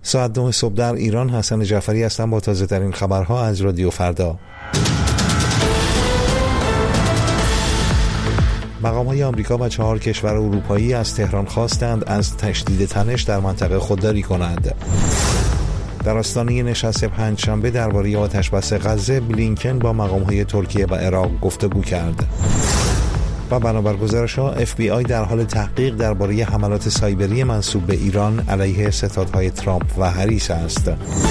ساعت 9 صبح در ایران. حسن جعفری هستم با تازه ترین خبرها از رادیو فردا. مقام‌های آمریکا و 4 کشور اروپایی از تهران خواستند از تشدید تنش در منطقه خودداری کنند. در آستانه نشست پنجشنبه درباره آتش‌بس غزه، بلینکن با مقام‌های ترکیه و عراق گفتگو کرد. و بنابر گزارش‌ها FBI در حال تحقیق درباره حملات سایبری منسوب به ایران علیه ستادهای ترامپ و هریس است.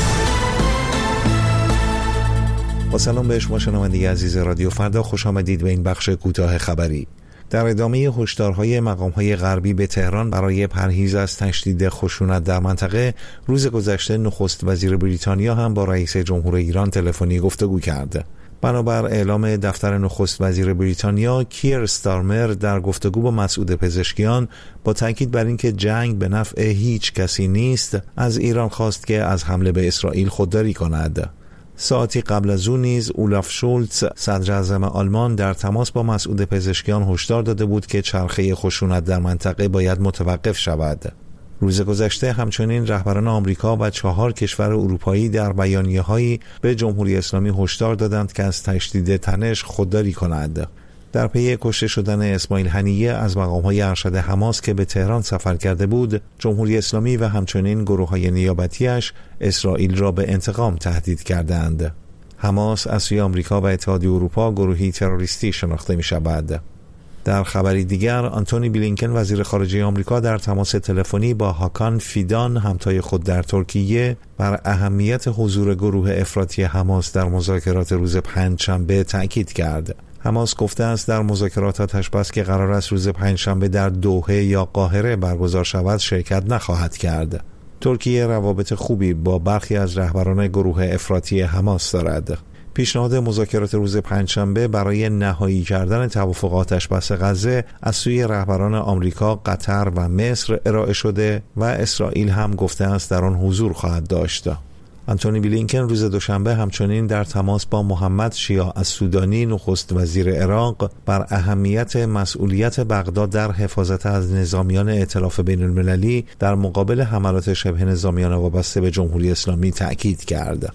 با سلام به شما شنونده عزیز رادیو فردا، خوش آمدید به این بخش کوتاه خبری. در ادامه هشدارهای مقام‌های غربی به تهران برای پرهیز از تشدید خشونت در منطقه، روز گذشته نخست وزیر بریتانیا هم با رئیس جمهور ایران تلفنی گفتگو کرد. بنابر اعلام دفتر نخست وزیر بریتانیا، کیر استارمر در گفتگو با مسئول پزشکیان با تاکید بر اینکه جنگ به نفع هیچ کسی نیست، از ایران خواست که از حمله به اسرائیل خودداری کند. ساعتی قبل از او نیز اولاف شولتز صدر اعظم آلمان در تماس با مسئول پزشکیان هشدار داده بود که چرخه خشونت در منطقه باید متوقف شود. روز گذشته همچنین رهبران آمریکا و 4 کشور اروپایی در بیانیه‌هایی به جمهوری اسلامی هشدار دادند که از تشدید تنش خودداری کند. در پی کشته شدن اسماعیل هنیه از مقام‌های ارشد حماس که به تهران سفر کرده بود، جمهوری اسلامی و همچنین گروه‌های نیابتی‌اش اسرائیل را به انتقام تهدید کردند. حماس از سوی آمریکا و اتحادیه اروپا گروهی تروریستی شناخته می‌شود. در خبری دیگر، آنتونی بلینکن وزیر خارجه آمریکا در تماس تلفنی با هاکان فیدان همتای خود در ترکیه بر اهمیت حضور گروه افراطی حماس در مذاکرات روز پنجشنبه تأکید کرد. حماس گفته است در مذاکرات آتش‌بس که قرار است روز پنجشنبه در دوحه یا قاهره برگزار شود شرکت نخواهد کرد. ترکیه روابط خوبی با برخی از رهبران گروه افراطی حماس دارد. پیشنهاد مذاکرات روز پنجشنبه برای نهایی کردن توافق آتش‌بس غزه از سوی رهبران آمریکا، قطر و مصر ارائه شده و اسرائیل هم گفته است در آن حضور خواهد داشت. آنتونی بلینکن روز دوشنبه همچنین در تماس با محمد شیاع السودانی نخست وزیر عراق بر اهمیت مسئولیت بغداد در حفاظت از نظامیان ائتلاف بین‌المللی در مقابل حملات شبه نظامیان وابسته به جمهوری اسلامی تأکید کرد.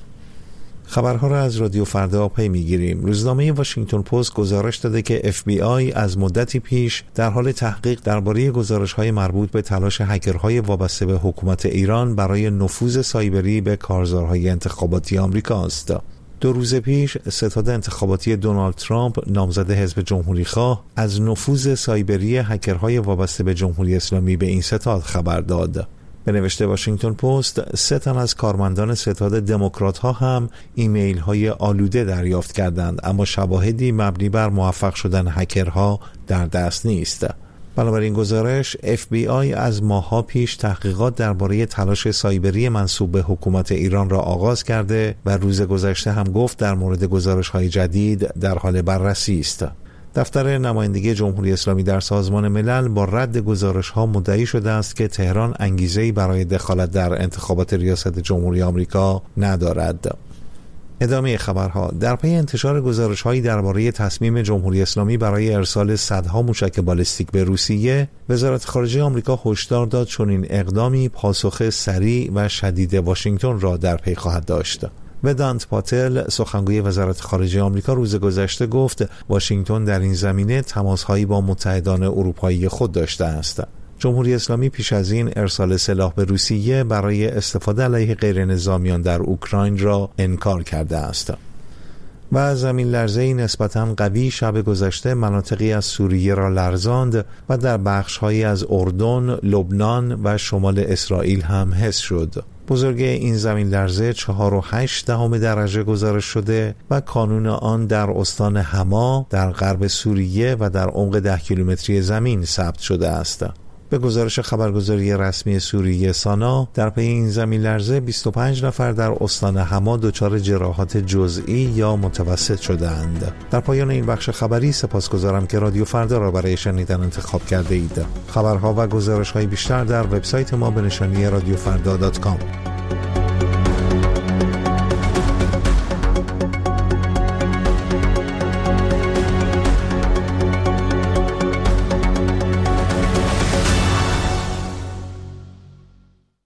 خبرها را از رادیو فردا پی میگیریم. روزنامه واشنگتن پست گزارش داده که FBI از مدتی پیش در حال تحقیق درباره گزارش‌های مربوط به تلاش هکرهای وابسته به حکومت ایران برای نفوذ سایبری به کارزارهای انتخاباتی آمریکا است. 2 روز پیش ستاد انتخاباتی دونالد ترامپ نامزد حزب جمهوری‌خواه از نفوذ سایبری هکرهای وابسته به جمهوری اسلامی به این ستاد خبر داد. به نوشته واشنگتن پست، 3 تن از کارمندان ستاد دموکرات‌ها هم ایمیل‌های آلوده دریافت کردند، اما شواهدی مبنی بر موفق شدن هکرها در دست نیست. بنابراین گزارش، FBI از ماه‌ها پیش تحقیقات درباره تلاش سایبری منسوب به حکومت ایران را آغاز کرده و روز گذشته هم گفت در مورد گزارش‌های جدید در حال بررسی است. دفتر نمایندگی جمهوری اسلامی در سازمان ملل با رد گزارش‌ها مدعی شده است که تهران انگیزه‌ای برای دخالت در انتخابات ریاست جمهوری آمریکا ندارد. ادامه خبرها. در پی انتشار گزارش‌هایی درباره تصمیم جمهوری اسلامی برای ارسال صدها موشک بالستیک به روسیه، وزارت خارجه آمریکا هشدار داد چنین اقدامی پاسخ سریع و شدید واشنگتن را در پی خواهد داشت. ودانت پاتل، سخنگوی وزارت خارجه آمریکا، روز گذشته گفت واشنگتن در این زمینه تماس‌هایی با متحدان اروپایی خود داشته است. جمهوری اسلامی پیش از این ارسال سلاح به روسیه برای استفاده علیه غیر نظامیان در اوکراین را انکار کرده است. و زمین لرزه‌ای نسبتاً قوی شب گذشته مناطقی از سوریه را لرزاند و در بخش‌هایی از اردن، لبنان و شمال اسرائیل هم حس شد. بزرگی این زمین لرزه 4.8 درجه گزارش شده و کانون آن در استان حما در غرب سوریه و در عمق 10 کیلومتری زمین ثبت شده است. به گزارش خبرگزاری رسمی سوریه سانا، در پی این زمین لرزه 25 نفر در استان حما دچار جراحات جزئی یا متوسط شدند. در پایان این بخش خبری سپاسگزارم که رادیو فردا را برای شنیدن انتخاب کرده اید. خبرها و گزارش‌های بیشتر در وبسایت ما به نشانی radiofrda.com.